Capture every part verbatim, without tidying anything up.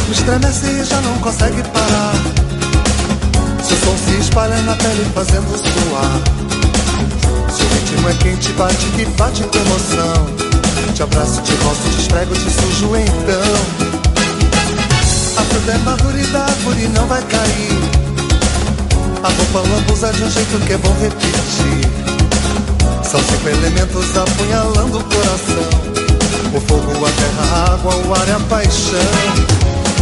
ritmo estremece e já não consegue parar. Seu som se espalha na pele fazendo suar. Seu ritmo é quente, bate que bate com emoção. Te abraço, te roço, te esfrego, te sujo então. A fruta é madura e da árvore não vai cair. A roupa lambuza de um jeito que é bom repetir. São cinco elementos apunhalando o coração. O fogo, a terra, a água, o ar e a paixão.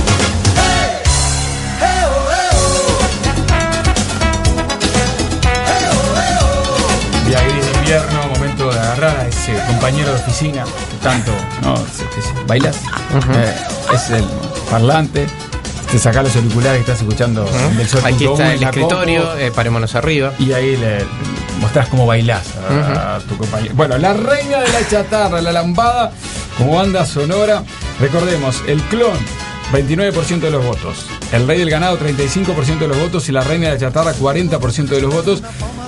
Día gris de invierno, momento de agarrar a ese compañero de oficina, tanto, ¿no? ¿Bailas? Uh-huh. Eh, es el parlante, te sacás los auriculares que estás escuchando uh-huh. del sol. Aquí está el escritorio, eh, parémonos arriba. Y ahí le mostrás cómo bailás a, uh-huh. a tu compañero. Bueno, la reina de la chatarra, la lambada, como banda sonora. Recordemos, el clon, veintinueve por ciento de los votos. El rey del ganado, treinta y cinco por ciento de los votos. Y la reina de la chatarra, cuarenta por ciento de los votos.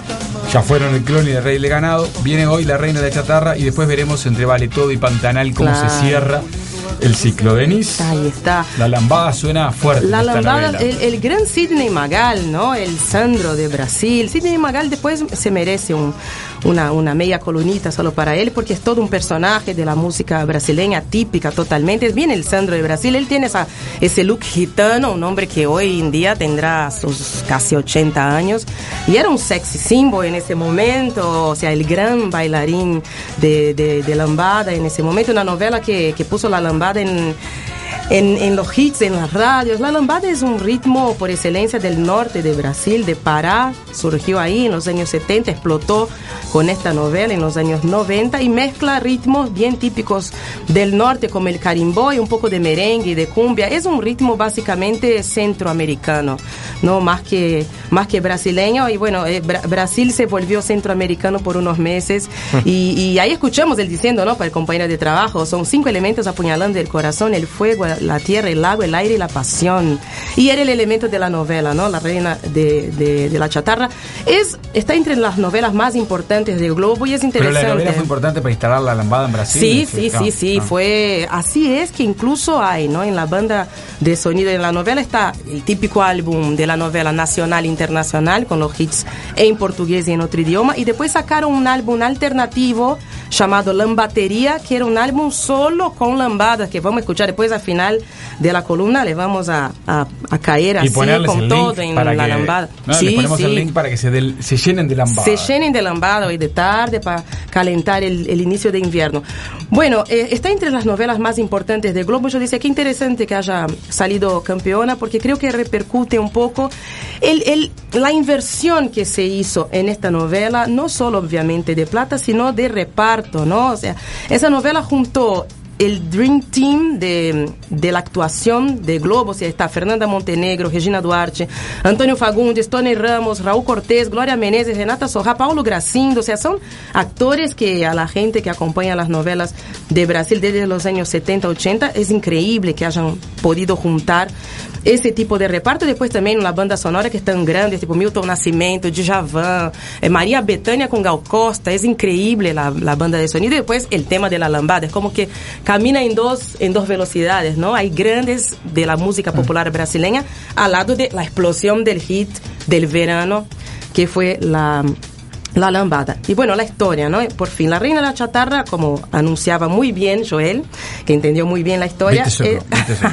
Ya fueron el clon y el rey del ganado. Viene hoy la reina de la chatarra. Y después veremos entre Vale Todo y Pantanal cómo claro. se cierra el ciclo. Denise, ahí está. La lambada suena fuerte. La lambada, el, el gran Sidney Magal, ¿no? El Sandro de Brasil. Sidney Magal después se merece un, una, una media columnita solo para él, porque es todo un personaje de la música brasileña típica totalmente. Es bien el Sandro de Brasil. Él tiene esa, ese look gitano, un hombre que hoy en día tendrá sus casi ochenta años. Y era un sexy symbol en ese momento, o sea, el gran bailarín de, de, de lambada en ese momento. Una novela que, que puso la lambada En, en, en los hits, en las radios. La lambada es un ritmo por excelencia del norte de Brasil, de Pará. Surgió ahí en los años setenta, explotó con esta novela en los años noventa y mezcla ritmos bien típicos del norte como el carimbó y un poco de merengue y de cumbia. Es un ritmo básicamente centroamericano, no más que, más que brasileño. Y bueno, eh, Bra- Brasil se volvió centroamericano por unos meses y, y ahí escuchamos él diciendo, ¿no? Para el compañero de trabajo, son cinco elementos apuñalando el corazón, el fuego, la tierra, el agua, el aire y la pasión. Y era el elemento de la novela, ¿no? La reina de, de, de la chatarra. Es, está entre las novelas más importantes del globo y es interesante. Pero la novela fue importante para instalar la lambada en Brasil. Sí, sí, sí, sí, no. Fue así. Es que incluso hay, ¿no? En la banda de sonido de la novela está el típico álbum de la novela nacional e internacional con los hits en portugués y en otro idioma, y después sacaron un álbum alternativo llamado Lambatería, que era un álbum solo con lambadas, que vamos a escuchar después al final de la columna. Le vamos a, a, a caer así con todo en la que, lambada. No, sí, les ponemos sí. el link para que se, del, se llenen de lambada. Se llenen de lambada hoy de tarde para calentar el, el inicio de invierno. Bueno, eh, está entre las novelas más importantes del globo. Yo decía que interesante que haya salido campeona, porque creo que repercute un poco el, el, la inversión que se hizo en esta novela, no solo obviamente de plata, sino de reparto, ¿no? O sea, esa novela juntó el Dream Team de, de la actuación de Globo. O sea, está Fernanda Montenegro, Regina Duarte, Antônio Fagundes, Tony Ramos, Raúl Cortés, Gloria Menezes, Renata Sorra, Paulo Gracindo. O sea, son actores que a la gente que acompaña las novelas de Brasil desde los años setenta, ochenta, es increíble que hayan podido juntar ese tipo de reparto. Después también una banda sonora que es tan grande, tipo Milton Nascimento, Djavan, eh, María Bethânia con Gal Costa. Es increíble la, la banda de sonido. Y después el tema de la lambada, es como que camina en dos, en dos velocidades, ¿no? Hay grandes de la música popular brasileña al lado de la explosión del hit del verano, que fue la... La lambada. Y bueno, la historia, ¿no? Por fin, la reina de la chatarra, como anunciaba muy bien Joel, que entendió muy bien la historia. Eh,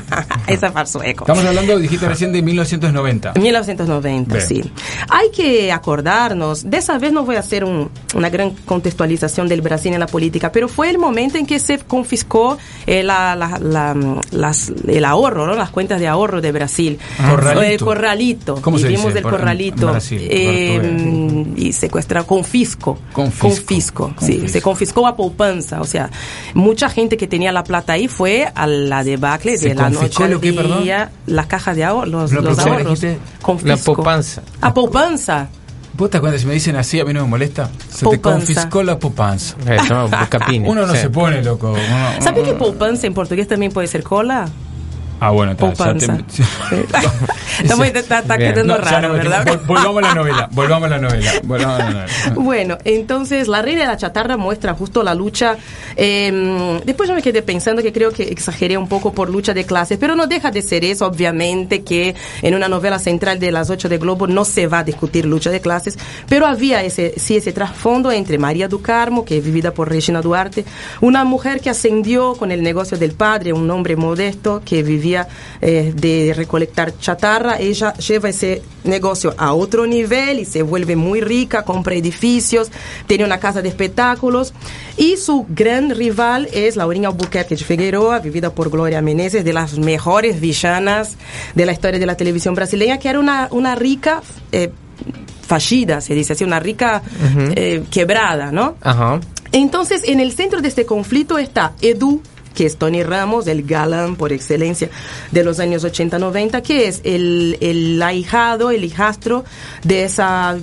esa fue sueco. Estamos hablando, dijiste recién, de mil novecientos noventa. mil novecientos noventa, bien. Sí. Hay que acordarnos, de esa vez no voy a hacer un, una gran contextualización del Brasil en la política, pero fue el momento en que se confiscó eh, la, la, la, las, el ahorro, ¿no? Las cuentas de ahorro de Brasil. Corralito. El corralito. ¿Cómo se Vivimos dice? del corralito. En Brasil, eh, y secuestraron. Confisco, confisco, confisco, confisco, sí, se confiscó a poupanza, o sea, mucha gente que tenía la plata ahí fue a la debacle de la noche al qué, día, las cajas de ahorro, los, no, los ahorros, confisco. La poupanza. A poupanza. ¿Vos te acuerdas si me dicen así? A mí no me molesta. Se poupanza. Te confiscó la poupanza. Eso, Uno no sí. se pone loco. Uno, ¿Sabe uno, que poupanza en portugués también puede ser cola? Ah, bueno, está. Ya te... Estamos está, está quedando no, raro, no, ¿verdad? Vol- volvamos a la novela, volvamos a la novela, volvamos a la novela. Bueno, entonces La Reina de la Chatarra muestra justo la lucha. Eh, después yo me quedé pensando que creo que exageré un poco por lucha de clases, pero no deja de ser eso, obviamente, que en una novela central de las ocho de Globo no se va a discutir lucha de clases, pero había ese, sí, ese trasfondo entre María do Carmo, que es vivida por Regina Duarte, una mujer que ascendió con el negocio del padre, un hombre modesto que vivía eh, de recolectar chatarra. Ella lleva ese negocio a otro nivel y se vuelve muy rica, compra edificios, tiene una casa de espectáculos, y su gran rival es Laurinha Albuquerque de Figueroa, vivida por Gloria Menezes, de las mejores villanas de la historia de la televisión brasileña, que era una, una rica eh, fallida, se dice así, una rica uh-huh. eh, quebrada, ¿no? Ajá. Entonces, en el centro de este conflicto está Edu, que es Tony Ramos, el galán por excelencia de los años ochenta noventa, que es el, el ahijado, el hijastro de esa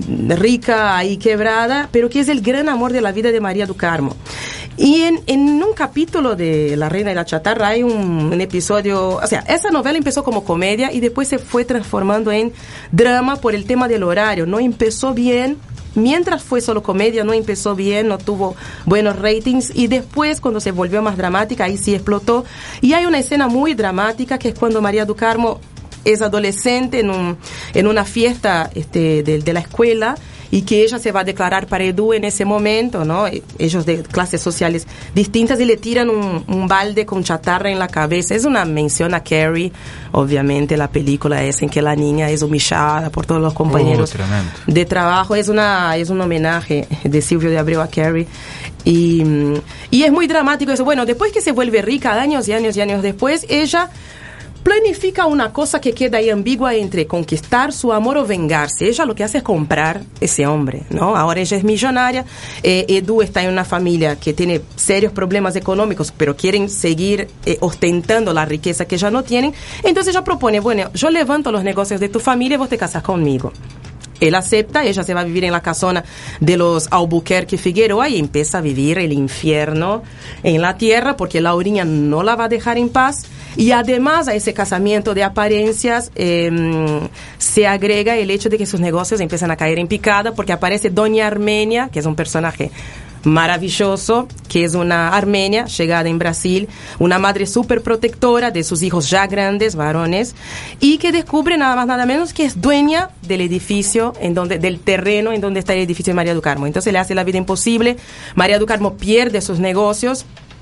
rica ahí quebrada, pero que es el gran amor de la vida de María do Carmo. Y en, en un capítulo de La Reina de la Chatarra hay un, un episodio, o sea, esa novela empezó como comedia y después se fue transformando en drama por el tema del horario. No empezó bien. Mientras fue solo comedia, no empezó bien, no tuvo buenos ratings, y después, cuando se volvió más dramática, ahí sí explotó. Y hay una escena muy dramática, que es cuando María do Carmo es adolescente en, un, en una fiesta este, de, de la escuela, y que ella se va a declarar para Edu en ese momento, ¿no? Ellos de clases sociales distintas, y le tiran un, un balde con chatarra en la cabeza. Es una mención a Carrie, obviamente, la película es en que la niña es humillada por todos los compañeros oh, de trabajo. Es una es un homenaje de Silvio de Abreu a Carrie. Y, y es muy dramático eso. Bueno, después que se vuelve rica, años y años y años después, ella planifica una cosa que queda ahí ambigua entre conquistar su amor o vengarse. Ella lo que hace es comprar ese hombre, ¿no? Ahora ella es millonaria. Eh, Edu está en una familia que tiene serios problemas económicos, pero quieren seguir eh, ostentando la riqueza que ya no tienen. Entonces ella propone, bueno, yo levanto los negocios de tu familia y vos te casas conmigo. Él acepta, ella se va a vivir en la casona de los Albuquerque Figueroa y empieza a vivir el infierno en la tierra, porque Laurinha no la va a dejar en paz. Y además a ese casamiento de apariencias eh, se agrega el hecho de que sus negocios empiezan a caer en picada, porque aparece Doña Armenia, que es un personaje maravilloso, que es una armenia llegada en Brasil, una madre súper protectora de sus hijos ya grandes, varones, y que descubre nada más nada menos que es dueña del edificio, en donde, del terreno en donde está el edificio de María do Carmo. Entonces le hace la vida imposible. María do Carmo pierde sus negocios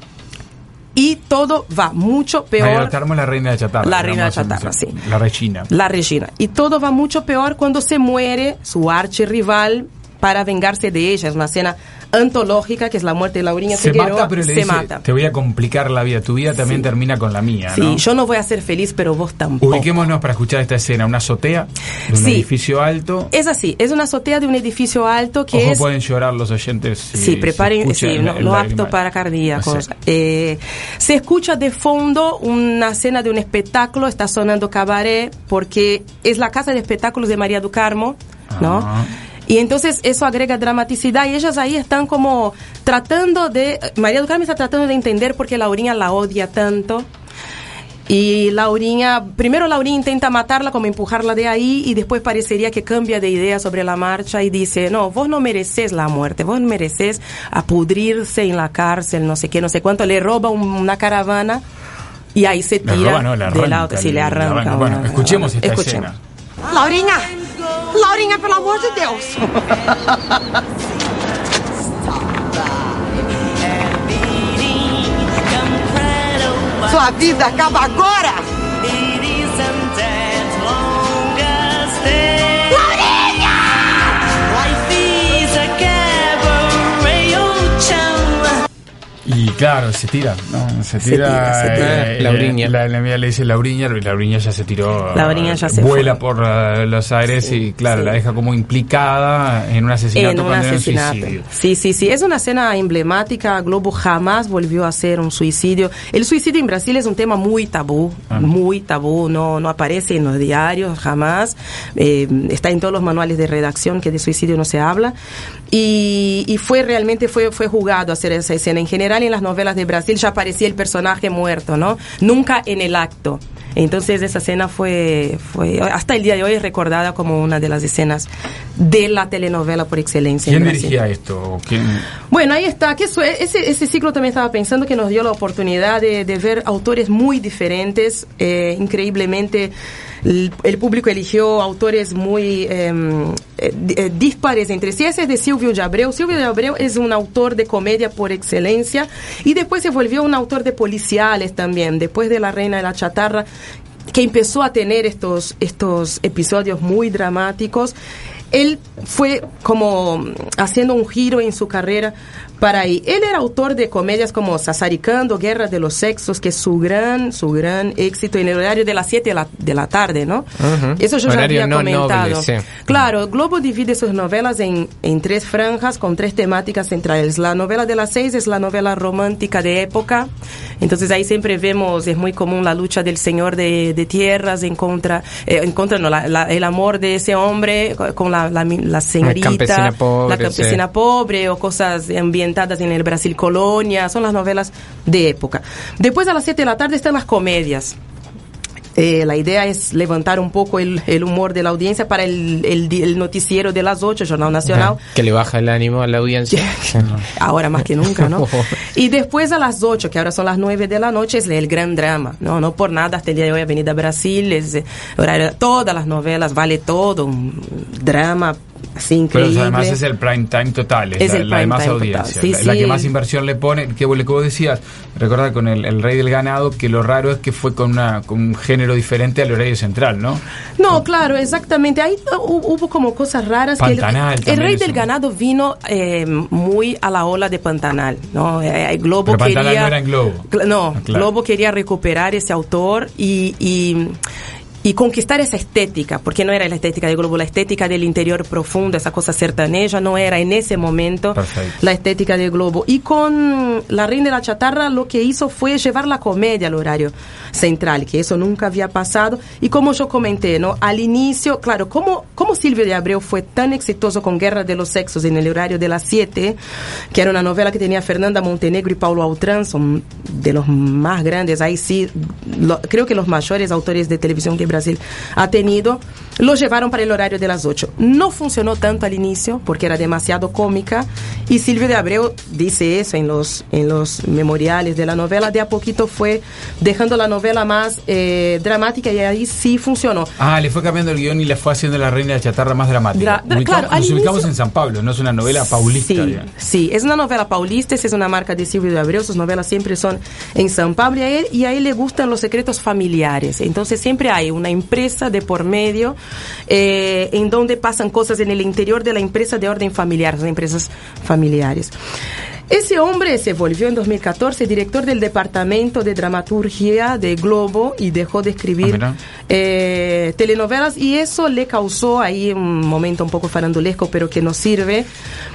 y todo va mucho peor. María do Carmo es la reina de chatarra. La reina de chatarra, sí. La Regina. La Regina. Y todo va mucho peor cuando se muere su archirrival para vengarse de ella. Es una escena antológica, que es la muerte de Laurinha se Figueroa. Mata, pero le se dice, mata. Te voy a complicar la vida. Tu vida también sí. termina con la mía, sí, ¿no? yo no voy a ser feliz, pero vos tampoco. Ubiquémonos para escuchar esta escena. Una azotea de un sí. edificio alto. Es así, es una azotea de un edificio alto que Ojo, es... pueden llorar los oyentes. Si sí, preparen, sí, no, no apto para cardíacos. No sé. eh, se escucha de fondo una escena de un espectáculo, está sonando cabaret, porque es la casa de espectáculos de María do Carmo, ¿no? Ah. Y entonces eso agrega dramaticidad, y ellas ahí están como tratando de... María do Carmo está tratando de entender por qué Laurinha la odia tanto. Y Laurinha... Primero Laurinha intenta matarla, como empujarla de ahí, y después parecería que cambia de idea sobre la marcha y dice, no, vos no mereces la muerte, vos mereces a pudrirse en la cárcel, no sé qué, no sé cuánto. Le roba un, una caravana y ahí se tira roba, no, del auto. Sí, le arranca. La bueno, una, escuchemos una, esta escuchemos. escena. Laurinha! Laurinha, pelo amor de Deus! Sua vida acaba agora! Y claro, se tira, ¿no? Se tira. Se tira, se tira. Eh, Laurinha. La enemiga le dice Laurinha, y Laurinha ya se tiró. Laurinha ya se vuela fue. por uh, los aires sí, y, claro, sí. la deja como implicada en un asesinato. En un asesinato. Un sí, sí, sí. Es una escena emblemática. Globo jamás volvió a hacer un suicidio. El suicidio en Brasil es un tema muy tabú, ah. muy tabú. No, no aparece en los diarios jamás. Eh, está en todos los manuales de redacción que de suicidio no se habla. Y, y fue realmente, fue, fue jugado hacer esa escena. En general, en las novelas de Brasil ya aparecía el personaje muerto, ¿no? Nunca en el acto. Entonces esa escena fue, fue, hasta el día de hoy es recordada como una de las escenas de la telenovela por excelencia. ¿Quién dirigía esto? ¿Quién? Bueno, ahí está, que eso, ese, ese ciclo también estaba pensando que nos dio la oportunidad de, de ver autores muy diferentes, eh, increíblemente. El, el público eligió autores muy eh, eh, dispares entre sí. Ese es de Silvio de Abreu. Silvio de Abreu es un autor de comedia por excelencia y después se volvió un autor de policiales también, después de La Reina de la Chatarra, que empezó a tener estos, estos episodios muy dramáticos. Él fue como haciendo un giro en su carrera para ahí. Él era autor de comedias como Sassaricando, Guerra de los Sexos, que es su gran, su gran éxito en el horario de las siete de la, de la tarde, ¿no? Uh-huh. Eso yo horario ya había no comentado. Noble, sí. Claro, Globo divide sus novelas en, en tres franjas con tres temáticas centrales. La novela de las seis es la novela romántica de época. Entonces ahí siempre vemos, es muy común la lucha del señor de, de tierras en contra, eh, en contra no, la, la, el amor de ese hombre con la, la, la señorita, la campesina pobre, la campesina sí. pobre o cosas ambientales en el Brasil Colonia, son las novelas de época. Después a las siete de la tarde están las comedias. Eh, la idea es levantar un poco el, el humor de la audiencia para el, el, el noticiero de las ocho, Jornal Nacional. Ah, que le baja el ánimo a la audiencia. Ahora más que nunca, ¿no? Y después a las ocho, que ahora son las nueve de la noche, es el gran drama. No, no por nada, hasta el día de hoy Avenida Brasil, es, horario, todas las novelas, vale todo, un drama así increíble. Pero además es el prime time total, es, es la, el la de más audiencia, sí, la, sí. la que más inversión le pone, que, que vos decías, recordar con el, el Rey del Ganado, que lo raro es que fue con, una, con un género diferente al horario central, ¿no? No, claro, exactamente, ahí hubo, hubo como cosas raras. Pantanal, que el, el Rey del un... Ganado vino eh, muy a la ola de Pantanal, ¿no? Eh, Globo Pero quería, Pantanal no era en Globo. No, ah, claro. Globo quería recuperar ese autor y... y y conquistar esa estética, porque no era la estética de Globo, la estética del interior profundo, esa cosa sertaneja, no era en ese momento Perfecto. La estética de Globo. Y con La Reina de la Chatarra lo que hizo fue llevar la comedia al horario central, que eso nunca había pasado. Y como yo comenté, ¿no? Al inicio, claro, como, como Silvio de Abreu fue tan exitoso con Guerra de los Sexos en el horario de las siete, que era una novela que tenía Fernanda Montenegro y Paulo Autrán, son de los más grandes, ahí sí, lo, creo que los mayores autores de televisión que Brasil ha tenido, lo llevaron para el horario de las ocho. No funcionó tanto al inicio porque era demasiado cómica y Silvio de Abreu dice eso en los, en los memoriales de la novela. De a poquito fue dejando la novela más eh, dramática y ahí sí funcionó. Ah, le fue cambiando el guión y le fue haciendo La Reina de la Chatarra más dramática. Dra- Ubicamos, claro, nos inicio, ubicamos en San Pablo, no es una novela paulista. Sí, sí, es una novela paulista, es una marca de Silvio de Abreu, sus novelas siempre son en San Pablo y a él, y a él le gustan los secretos familiares. Entonces siempre hay una empresa de por medio eh, en donde pasan cosas en el interior de la empresa de orden familiar, las empresas familiares. Ese hombre se volvió en dos mil catorce director del departamento de dramaturgia de Globo y dejó de escribir ah, eh, telenovelas y eso le causó ahí un momento un poco farandulesco pero que nos sirve.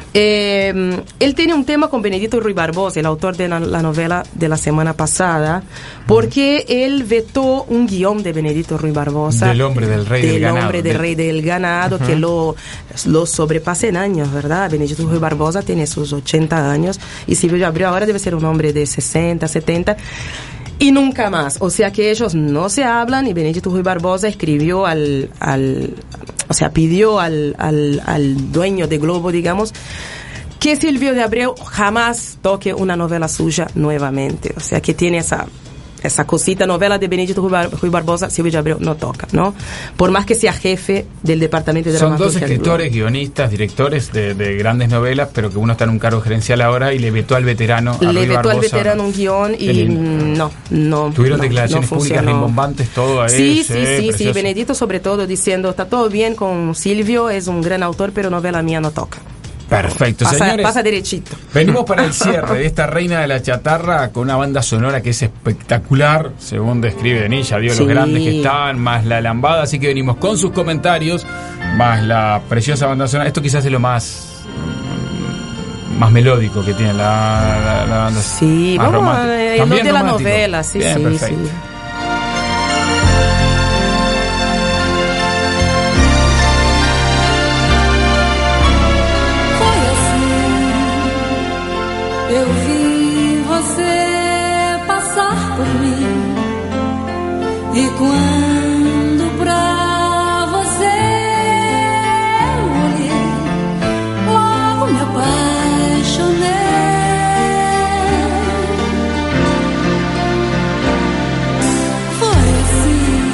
Eh, él tiene un tema con Benedito Ruy Barbosa, el autor de la, la novela de la semana pasada, porque él vetó un guión de Benedito Ruy Barbosa. Del hombre del rey del, del ganado. hombre del de... rey del ganado, uh-huh. que lo, lo sobrepasa en años, ¿verdad? Benedito Ruy Barbosa tiene sus ochenta años y Silvio de Abreu ahora debe ser un hombre de sesenta, setenta. Y nunca más, o sea que ellos no se hablan y Benedito Ruy Barbosa escribió al, al o sea, pidió al, al, al dueño de Globo, digamos, que Silvio de Abreu jamás toque una novela suya nuevamente, o sea que tiene esa... esa cosita, novela de Benedito Ruy Barbosa, Silvio de Abreu no toca, ¿no? Por más que sea jefe del departamento de dramaturgia. Son dos escritores, guionistas, directores de, de grandes novelas, pero que uno está en un cargo gerencial ahora y le vetó al veterano. Le Ruy vetó Barbosa, al veterano un guión y el, no, no. Tuvieron no, declaraciones no públicas rimbombantes, todo a Sí, ese, sí, sí, precioso. sí. Benedito sobre todo diciendo, está todo bien con Silvio, es un gran autor, pero novela mía no toca. Perfecto, pasa, señores. Pasa derechito. Venimos para el cierre de esta Reina de la Chatarra con una banda sonora que es espectacular, según describe Denis, ya dio sí. los grandes que estaban, más la lambada, así que venimos con sus comentarios, más la preciosa banda sonora. Esto quizás es lo más más melódico que tiene la, la, la banda. Sí, más vamos romántico. a También de la romántico. novela, sí, Bien, sí, perfecto. sí. Eu vi você passar por mim E quando pra você eu olhei, logo me apaixonei. Foi assim,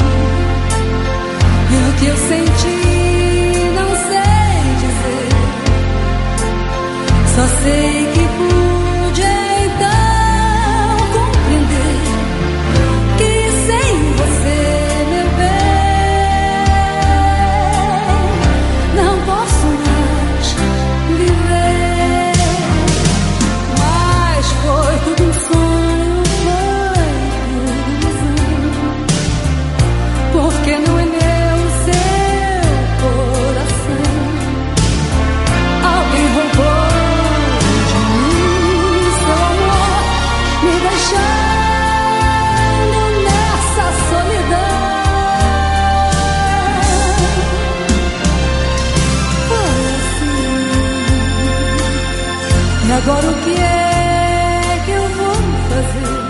e o que eu senti não sei dizer, só sei que pude então compreender que sem você, meu bem, não posso mais viver. Mas foi tudo um sonho, foi tudo ilusão, porque não é meu o seu coração. Alguém roubou de mim seu amor, me deixando nessa solidão. Foi assim. E agora o que é que eu vou fazer?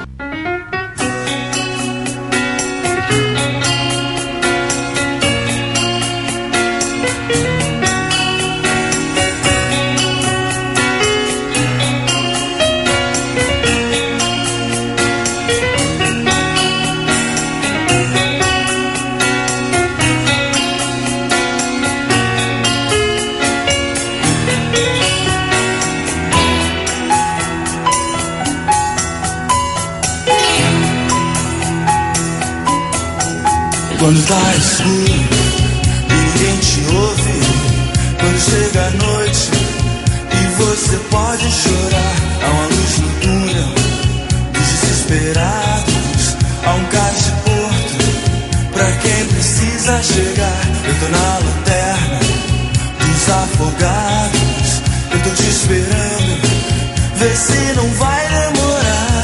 Quando tá escuro e ninguém te ouve, quando chega a noite e você pode chorar, há uma luz no túnel dos desesperados, há um cais de porto pra quem precisa chegar. Eu tô na lanterna dos afogados, eu tô te esperando, vê se não vai demorar.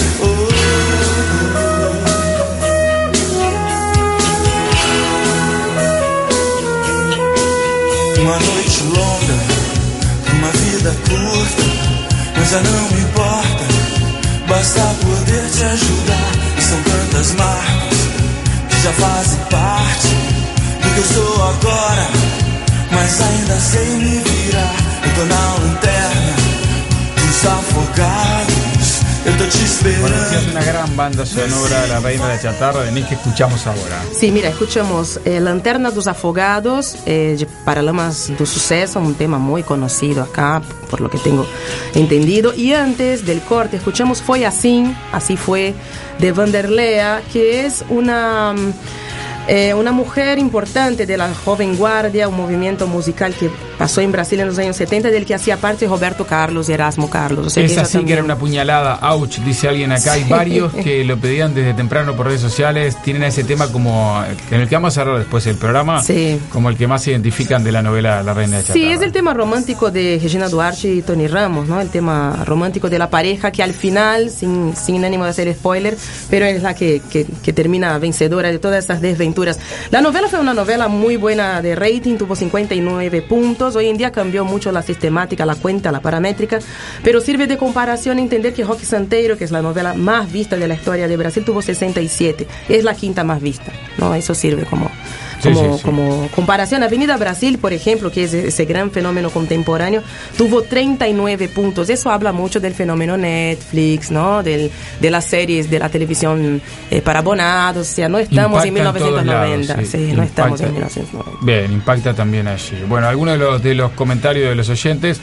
Uma noite longa, uma vida curta, mas já não me importa, basta poder te ajudar. E são tantas marcas que já fazem parte do que eu sou agora, mas ainda sei me virar. Eu tô na lanterna dos afogados, eu tô te esperando. Bueno, es una gran banda sonora, La Reina de la Chatarra, de Nick, que escuchamos ahora. Sí, mira, escuchamos eh, Lanterna dos Afogados, eh, de Paralamas do Suceso, un tema muy conocido acá, por lo que tengo entendido. Y antes del corte escuchamos Foi Assim, Así Fue, de Vanderlea, que es una... Eh, una mujer importante de la Joven Guardia, un movimiento musical que pasó en Brasil en los años setenta, del que hacía parte Roberto Carlos y Erasmo Carlos. O sea, es que así también... que era una puñalada, ouch, dice alguien acá. Hay Sí. varios que lo pedían desde temprano por redes sociales. Tienen ese tema como en el que vamos a hablar después del programa, Sí. como el que más se identifican de la novela La Reina de la Chatarra. Sí, es el tema romántico de Regina Duarte y Tony Ramos, ¿no? El tema romántico de la pareja que al final, sin, sin ánimo de hacer spoiler, pero es la que, que, que termina vencedora de todas esas desventuras. La novela fue una novela muy buena de rating, tuvo cincuenta y nueve puntos. Hoy en día cambió mucho la sistemática, la cuenta, la paramétrica, pero sirve de comparación entender que Roque Santeiro, que es la novela más vista de la historia de Brasil, tuvo sesenta y siete. Es la quinta más vista, ¿no? Eso sirve como... Como, sí, sí, sí. como comparación. Avenida Brasil, por ejemplo, que es ese gran fenómeno contemporáneo, tuvo treinta y nueve puntos. Eso habla mucho del fenómeno Netflix, ¿no? Del, de las series de la televisión eh, para abonados. O sea, no estamos Impacta en mil novecientos noventa. Lados, sí. Sí, Impacta. no estamos en mil novecientos noventa. Bien, impacta también allí. Bueno, algunos de los, de los comentarios de los oyentes,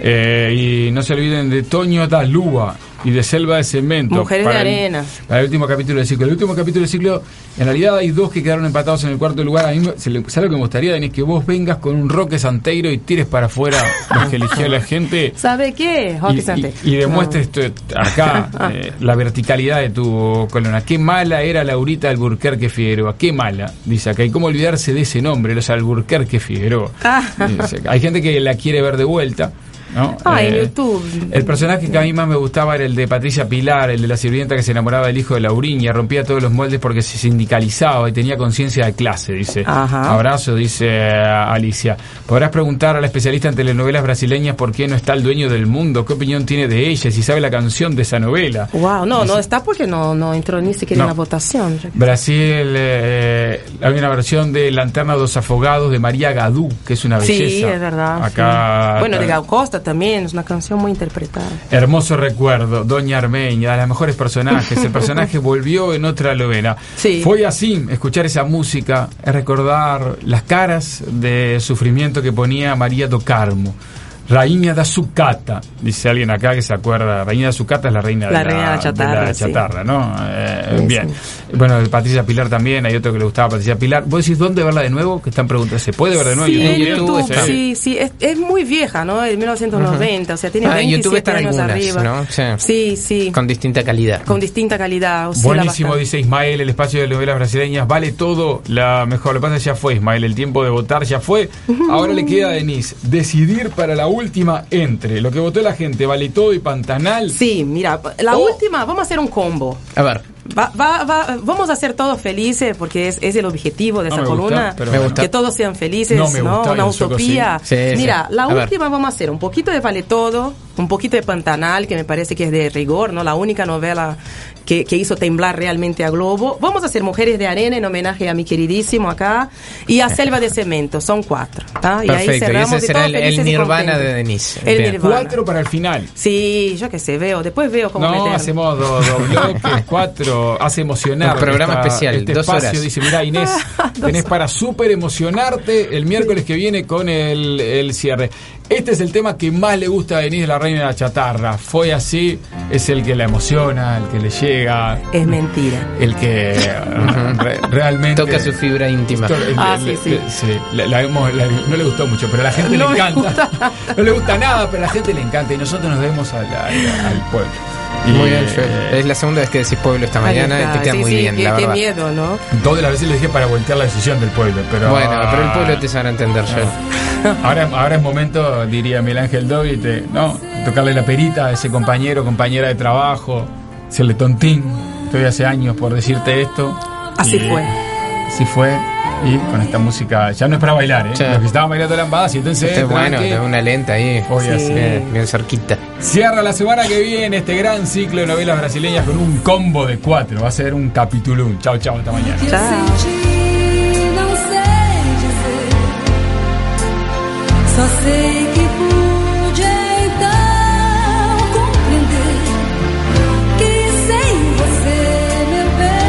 eh, y no se olviden de Toño da Lua y de Selva de Cemento. Mujeres de para el- Arena. Para el último capítulo del ciclo. El último capítulo del ciclo, en realidad hay dos que quedaron empatados en el cuarto lugar. A mí, me- se le- ¿sabes lo que me gustaría, Denis? Que vos vengas con un Roque Santeiro y tires para afuera los que eligió la gente. ¿Sabe qué, Roque Y, Santeiro? y, y demuestres tu- acá eh, la verticalidad de tu columna. Qué mala era Laurita Alburquerque Figueroa. Qué mala, dice acá. Y cómo olvidarse de ese nombre, los Alburquerque Figueroa. Ah. Dice acá. Hay gente que la quiere ver de vuelta. ¿no? Ah, en Eh, YouTube. El personaje que a mí más me gustaba era el de Patricia Pilar, el de la sirvienta que se enamoraba del hijo de Lauriña, rompía todos los moldes porque se sindicalizaba y tenía conciencia de clase, dice. Ajá. Abrazo, dice Alicia. Podrás preguntar a la especialista en telenovelas brasileñas por qué no está el dueño del mundo, qué opinión tiene de ella, si sabe la canción de esa novela. Wow, no, Dice, no está porque no, no entró ni siquiera No. en la votación. Brasil, eh, hay una versión de Lanterna dos Afogados de María Gadú, que es una belleza. Sí, es verdad. Acá, sí. Bueno, acá. de Gal Costa también, es una canción muy interpretada. Hermoso recuerdo, Doña Armeña, de los mejores personajes. El personaje volvió en otra novela. Sí. Fue así, escuchar esa música, es recordar las caras de sufrimiento que ponía María do Carmo. Rainha da Sucata, dice alguien acá que se acuerda. Rainha da Sucata es la reina, La de, reina la, de la chatarra, de la sí. chatarra, ¿no? Eh, Sí, bien. sí. Bueno, de Patricia Pilar también, hay otro que le gustaba a Patricia Pilar. ¿Vos decís dónde verla de nuevo? Que están preguntando, ¿se puede ver de nuevo? Sí, en ¿YouTube? YouTube, Bien, sí, sí, es, es muy vieja, ¿no? De mil novecientos noventa, o sea, tiene Ah, en YouTube veintisiete están años algunas, arriba. ¿no? Sí. Sí, sí, Con distinta calidad. con distinta calidad. oscila Buenísimo, bastante. dice Ismael, el espacio de novelas brasileñas vale todo, la mejor. Lo que pasa es que ya fue, Ismael, el tiempo de votar ya fue. Ahora le queda a Denise decidir para la última entre lo que votó la gente, vale todo y Pantanal. Sí, mira, la Oh. última, vamos a hacer un combo. A ver. Va, va, va, vamos a ser todos felices porque es, es el objetivo de No esa me gusta, columna. pero Me bueno. gusta. Que todos sean felices, No ¿no? me gusta, Una yo soy utopía. así. Sí, Mira, sí. la A ver. última vamos a hacer un poquito de Vale Todo, un poquito de Pantanal, que me parece que es de rigor, ¿no? La única novela que, que hizo temblar realmente a Globo. Vamos a hacer Mujeres de Arena en homenaje a mi queridísimo acá. Y a Selva de Cemento, son cuatro. ¿tá? Y ahí Perfecto, y cerramos ese y será todos el, el felices y Nirvana contentos. de Denise. El Bien. Nirvana. Cuatro para el final. Sí, yo qué sé, veo, después veo cómo No, meterlo. hacemos dos dos bloques, cuatro, hace emocionar. Un programa esta- especial, este dos espacio. horas. Dice, mira Inés, tenés para súper emocionarte el miércoles que viene con el, el cierre. Este es el tema que más le gusta a Denise, la reina de la chatarra. Fue así, es el que la emociona, el que le llega, Es mentira. el que re- realmente Toca su fibra íntima. Esto, le- Ah, le- sí, sí. le- sí, la- la hemos- la- no le gustó mucho, pero a la gente No le me encanta. gusta. No le gusta nada, pero a la gente le encanta y nosotros nos demos al, al- al pueblo. Y, Muy bien, Joel. eh, Es la segunda vez que decís pueblo esta Ahí mañana está. y te queda Sí, muy sí, bien, qué, la qué verdad. miedo, ¿no? Todas las veces le dije para voltear la decisión del pueblo, pero Bueno, pero el pueblo te sabrá entender, Joel. ahora, ahora es momento, diría Miguel Ángel Dovi, de, ¿no? Tocarle la perita a ese compañero, compañera de trabajo, decirle tontín, estoy hace años por decirte esto. Así Y fue. Así fue. Y con esta música, ya no es para bailar, ¿eh? Sí. Los que estaban bailando lambada, siéntense. Este es bueno, tranqui. de una lenta ahí. Hoy Sí. así. Bien, bien cerquita. Cierra la semana que viene este gran ciclo de novelas brasileñas con un combo de cuatro. Va a ser un capitulum. Chao, chao, hasta mañana. que eu Tchau. senti, não sei dizer. Só sei que pude então compreender que sem você, meu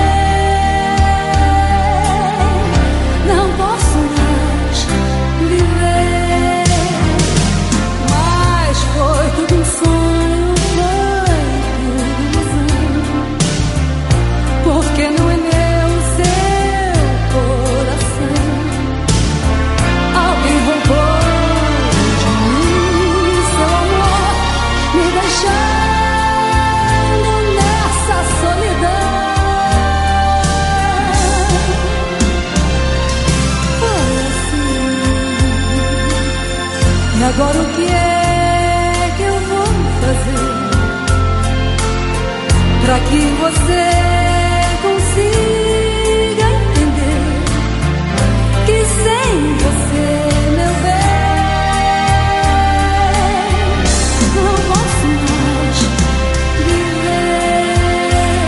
bem, não posso mais viver. Mas foi tudo um sonho, foi tudo ilusão. Porque não é meu seu coração. Alguém roubou de mim seu amor, me deixando nessa solidão. Foi assim. E agora o que é que eu vou fazer pra que você consiga entender que sem você, meu bem, não posso mais viver.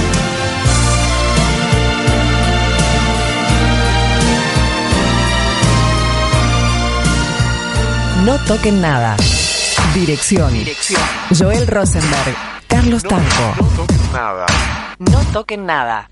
No toquen nada. Dirección. Joel Rosenberg. Carlos Tanco. No toquen nada. No toquen nada.